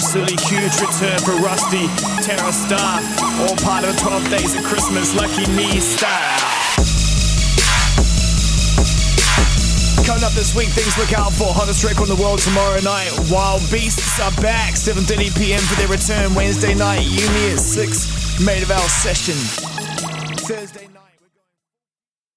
absolutely huge return for Rusty, Terra Star, all part of 12 Days of Christmas, Lucky Me style. Coming up this week, things look out for. Hottest record in the world tomorrow night. Wild Beasts are back, 7:30 p.m. for their return. Wednesday night, Uni at 6, Made of Our session. Thursday night.